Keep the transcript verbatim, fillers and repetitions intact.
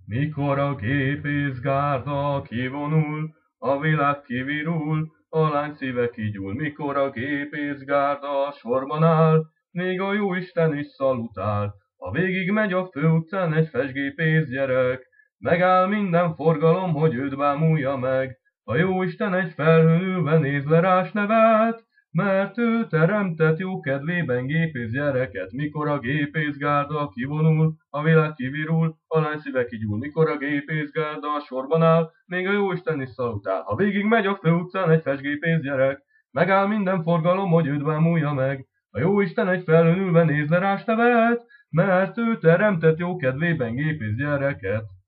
Mikor a gépészgárda kivonul, a világ kivirul, a lány szíve kigyúl. Mikor a gépészgárda sorban áll, még a jóisten is szalutál. Ha végig megy a főutcán egy festgépész gyerek, megáll minden forgalom, hogy őt bámulja meg. A jóisten egy felhőn ülve néz le rá, s nevet, mert ő teremtett jó kedvében gépész gyereket. Mikor a gépészgárda kivonul, a világ kivirul, a lány szíve kigyúl. Mikor a gépészgárda sorban áll, még a jóisten is szalutál. Ha végig megy a főutcán egy festgépész gyerek, megáll minden forgalom, hogy őt bámulja meg. A jóisten egy felhőn ülve néz le rá, s nevet, mert ő teremtett jó kedvében gépész gyereket.